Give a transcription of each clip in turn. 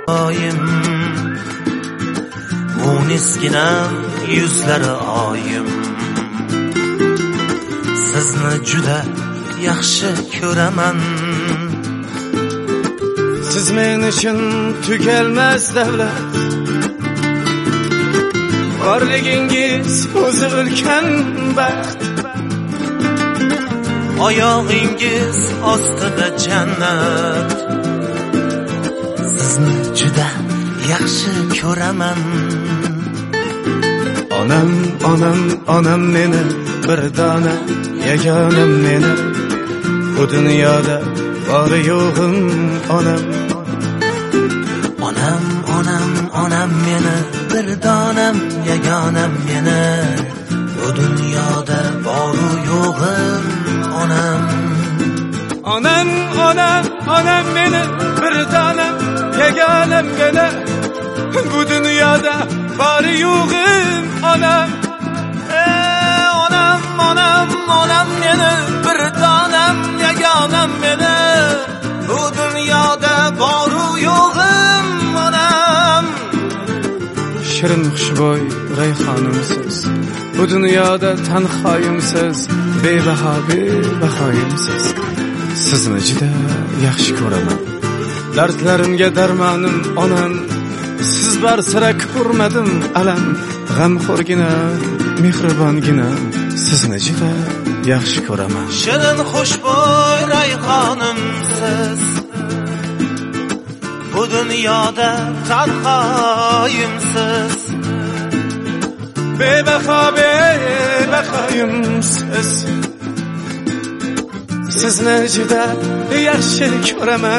oyim, munisginam yuzlari oyim, sizni juda yaxshi ko'raman. Siz men uchun tugalmas davlat, borligingiz o'zi ulkan baxt. Oyog'ingiz ostida jannat, sizni juda yaxshi ko'raman. Onam, onam, onam meni, bir dona yagonam meni, bu dunyoda bori yo'g'im onam. Onam, onam, onam meni, bir donam yagonam meni, bu dunyoda bori yo'g'im onam. Onam, onam, onam meni, bir donam yagonam meni, bu dunyoda bori yo'g'im onam. Onam, onam, onam meni, bir donam yagonam meni, bu dunyoda bori yo'g'im onam. Shirin xushbo'y rayhonimsiz, bu dunyoda tanhoyimsiz, bebaho bebahoyimsiz. Sizni juda yaxshi ko'raman. Dardlarimga darmonim onam, siz bar sira ko'rmadim alam. G'amxo'rgina, mehribongina, sizni juda yaxshi ko'raman. Shirin xushbo'y rayhonimsiz, bu dunyoda tanhoyimsiz, bebaho bebahoyimsiz. Sizni juda yaxshi ko'raman.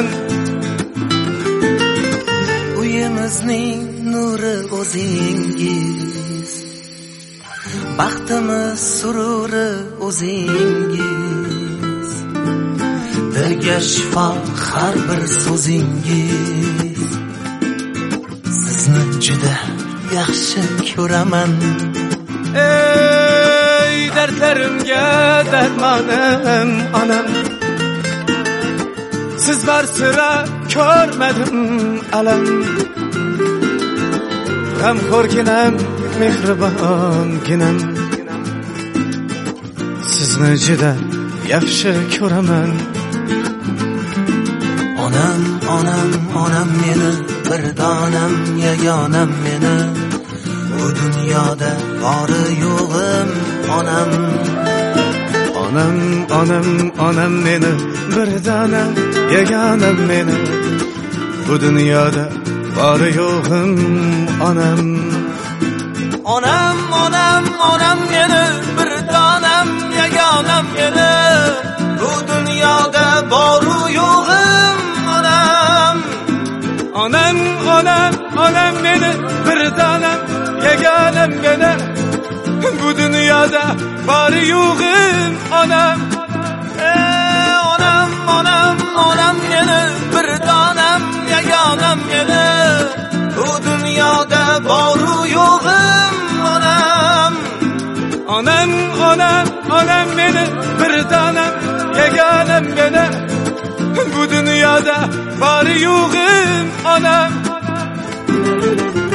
Uyimizning nuri o'zingiz, baxtimiz sururi o'zingiz, dilga shifo har bir so'zingiz. Sizni juda yaxshi ko'raman. Ey dardlarimga darmonim onam, siz bar sira ko'rmadim alam. G'amxo'rginam, mehribonginam, sizni juda yaxshi ko'raman. Onam, onam, onam meni, bir donam yagonam meni, bu dunyoda bori yo'g'im onam. Onam, onam, onam meni, bir donam yagonam meni, bu dunyoda bori yo'g'im onam. Onam, onam, onam meni, bir donam yagonam meni, bu dunyoda bori yo'g'im onam. Onam, onam, onam meni, bir donam yagonam meni, bu dunyoda bori yo'g'im onam. Onam, onam, onam meni, bir donam yagonam meni, bu dunyoda bori yo'g'im onam. Onam, onam, onam meni, bir donam yagonam meni, bu dunyoda bori yo'g'im onam.